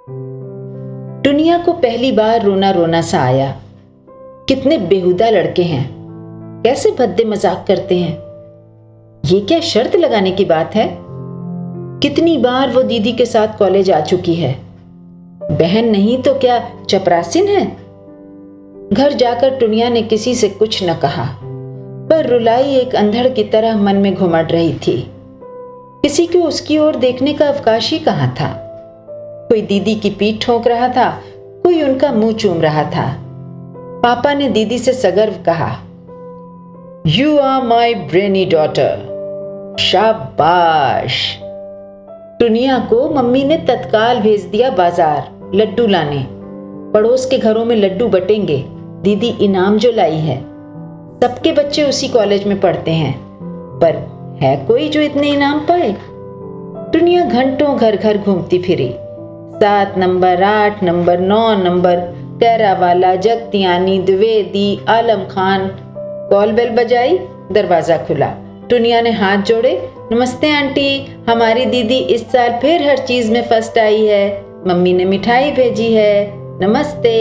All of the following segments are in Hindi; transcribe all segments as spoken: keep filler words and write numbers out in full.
दुनिया को पहली बार रोना रोना सा आया। कितने बेहुदा लड़के हैं, कैसे भद्दे मजाक करते हैं। ये क्या शर्त लगाने की बात है? कितनी बार वो दीदी के साथ कॉलेज आ चुकी है। बहन नहीं तो क्या चपरासिन है? घर जाकर टुनिया ने किसी से कुछ न कहा, पर रुलाई एक अंधड़ की तरह मन में घुमड़ रही थी। किसी को उसकी ओर देखने का अवकाश ही कहां था। कोई दीदी की पीठ ठोक रहा था, कोई उनका मुंह चूम रहा था। पापा ने दीदी से सगर्व कहा, you are my brainy daughter. शाबाश। टुनिया को मम्मी ने तत्काल भेज दिया बाजार लड्डू लाने। पड़ोस के घरों में लड्डू बटेंगे, दीदी इनाम जो लाई है। सबके बच्चे उसी कॉलेज में पढ़ते हैं, पर है कोई जो इतने इनाम पाए? टुनिया घंटों घर घर घूमती फिरी। सात नंबर, आठ नंबर, नौ number, Kairawala, Jagtiani, Dwivedi, Alam Khan. Call bell बजाई, दरवाजा खुला। टुनिया ने हाथ जोड़े, नमस्ते आंटी, हमारी दीदी इस साल फिर हर चीज में फर्स्ट आई है। मम्मी ने मिठाई भेजी है, नमस्ते।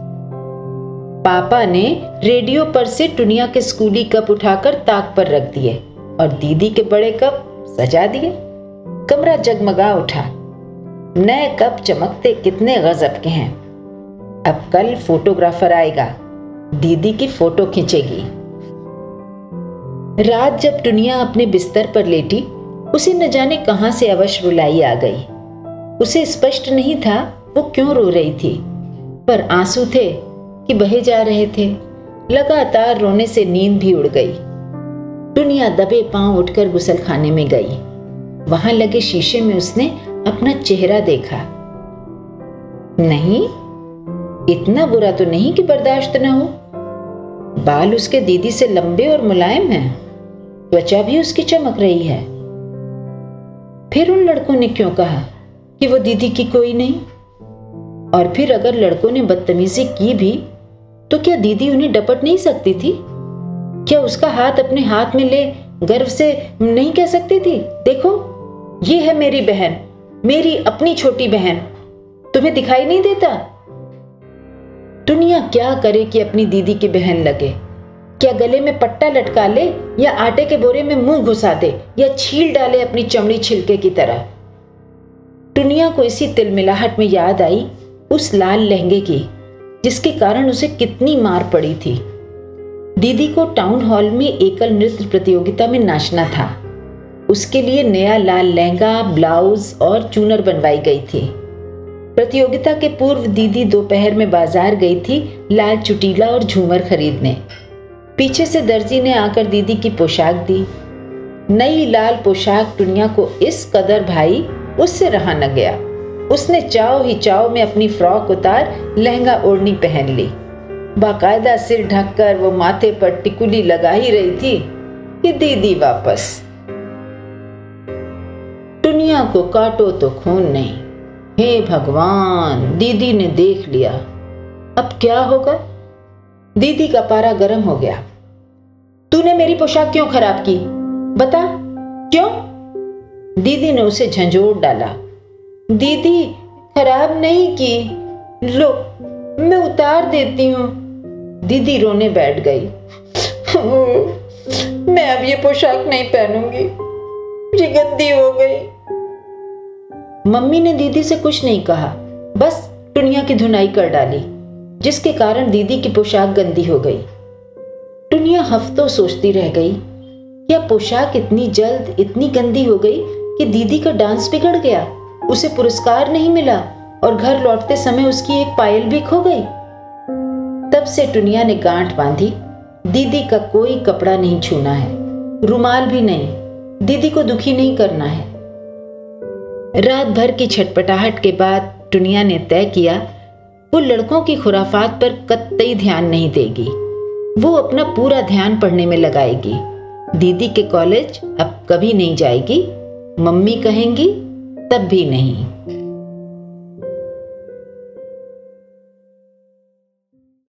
पापा ने रेडियो पर से टुनिया के स्कूली कप उठाकर ताक पर रख दिए और दीदी के बड़े कप सजा दिए। कमरा जगमगा उठा। नए कप चमकते कितने गजब के हैं। अब कल फोटोग्राफर आएगा, दीदी की फोटो खींचेगी। रात जब टुनिया अपने बिस्तर पर लेटी, उसे न जाने कहां से अवश्य रुलाई आ गई। उसे स्पष्ट नहीं था वो क्यों रो रही थी, पर आंसू थे कि बहे जा रहे थे। लगातार रोने से नींद भी उड़ गई। टुनिया दबे पांव उठकर गुसलखाने में गई। वहां लगे शीशे में उसने अपना चेहरा देखा। नहीं, इतना बुरा तो नहीं कि बर्दाश्त न हो। बाल उसके दीदी से लंबे और मुलायम हैं, त्वचा भी उसकी चमक रही है। फिर उन लड़कों ने क्यों कहा कि वो दीदी की कोई नहीं? और फिर अगर लड़कों ने बदतमीजी की भी तो क्या दीदी उन्हें डपट नहीं सकती थी? क्या उसका हाथ अपने हाथ में ले गर्व से नहीं कह सकती थी, देखो ये है मेरी बहन, मेरी अपनी छोटी बहन, तुम्हें दिखाई नहीं देता? दुनिया क्या करे कि अपनी दीदी की बहन लगे? क्या गले में पट्टा लटका ले, या आटे के बोरे में मुंह घुसा दे, या छील डाले अपनी चमड़ी छिलके की तरह? दुनिया को इसी तिलमिलाहट में याद आई उस लाल लहंगे की, जिसके कारण उसे कितनी मार पड़ी थी। दीदी को टाउन हॉल में एकल नृत्य प्रतियोगिता में नाचना था। उसके लिए नया लाल लहंगा, ब्लाउज और चूनर बनवाई गई थी। प्रतियोगिता के पूर्व दीदी दोपहर में बाजार गई थी लाल चुटीला और झूमर खरीदने। पीछे से दर्जी ने आकर दीदी की पोशाक दी। नई लाल पोशाक दुनिया को इस कदर भाई उससे रहा न गया। उसने चाव ही चाव में अपनी फ्रॉक उतार लहंगा ओढ़नी पहन ली। बाकायदा सिर ढककर वो माथे पर टिकुली लगा ही रही थी कि दीदी वापस। दुनिया को काटो तो खून नहीं। हे भगवान, दीदी ने देख लिया, अब क्या होगा? दीदी का पारा गर्म हो गया। तूने मेरी पोशाक क्यों खराब की? बता क्यों? दीदी ने उसे झंझोड़ डाला। दीदी खराब नहीं की, लो मैं उतार देती हूँ। दीदी रोने बैठ गई। मैं अब ये पोशाक नहीं पहनूंगी, मुझे गंदी हो गई। मम्मी ने दीदी से कुछ नहीं कहा, बस टुनिया की धुनाई कर डाली, जिसके कारण दीदी की पोशाक गंदी हो गई। टुनिया हफ्तों सोचती रह गई, क्या पोशाक इतनी जल्द इतनी गंदी हो गई कि दीदी का डांस बिगड़ गया, उसे पुरस्कार नहीं मिला और घर लौटते समय उसकी एक पायल भी खो गई। तब से टुनिया ने गांठ बांधी, दीदी का कोई कपड़ा नहीं छूना है, रुमाल भी नहीं, दीदी को दुखी नहीं करना है। रात भर की छटपटाहट के बाद टुनिया ने तय किया वो लड़कों की खुराफात पर कतई ध्यान नहीं देगी। वो अपना पूरा ध्यान पढ़ने में लगाएगी। दीदी के कॉलेज अब कभी नहीं जाएगी, मम्मी कहेंगी तब भी नहीं।